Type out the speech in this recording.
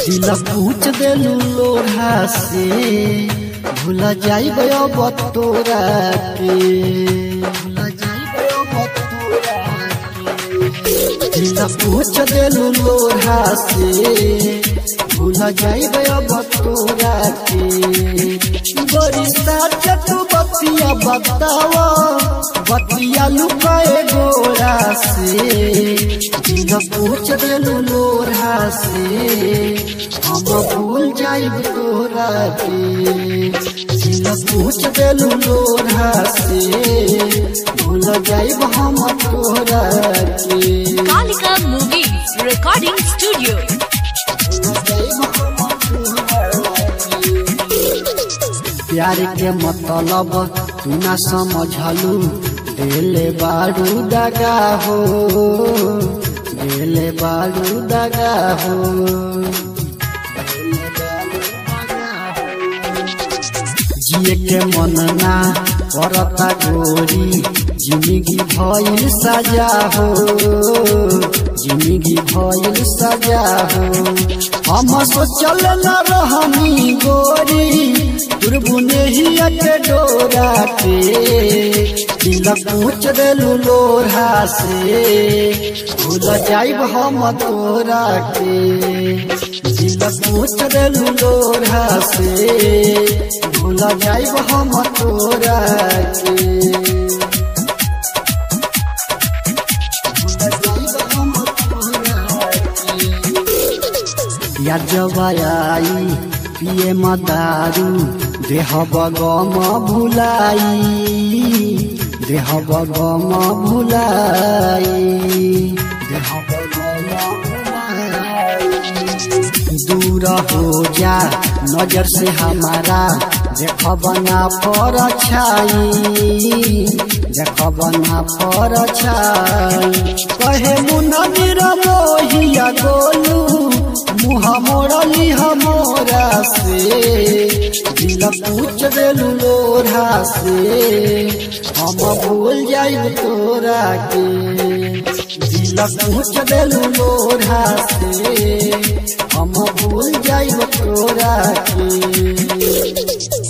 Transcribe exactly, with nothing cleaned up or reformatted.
दिल पूछ देलू लोढ़ा से भूला जाइब अब तोरा के भूला जाइब अब तोरा के दिल पूछ देलू लोढ़ा से भूला जाइब अब तोरा के बड़ी साच तू बतिया बतावा बतिया लुकाए गोरा से दिल पूछ देलू लोढ़ा से हम भूल जाइब तोरा के दिल पूछ देलू लोढ़ा से भूल जाइब हम तोरा के। Kalika movies recording studio. प्यार के मतलब तू ना समझलू देले बारू दगा हो देले बारू दगा हो जिए के मन ना करता गोरी जिंदगी भइल सजा हो जिंदगी भइल सजा हो हम सोचल न रहनी गोरी तुरबुने ही के डोरा के दिल पूछ देलू लोढ़ा से भूल जाइब हम तोरा के दिल पूछ देलू लोढ़ा से भूल जाइब हम तोरा के या जवाई पिए मदारू देह बगम भुलाई देह बगम भुलाई देह बगम भुलाई दूर हो जा नजर से हमारा देख बना पर छाई देख बना पर छाई कहे मुन्ना मेरा मोहिया गोलू मुँह मोड़ली हमोरा से दिल पूछ देलू लोढ़ा से हम भूल जाइब तोरा के दिल पूछ देलू लोढ़ा से हम भूल जाइब तोरा के।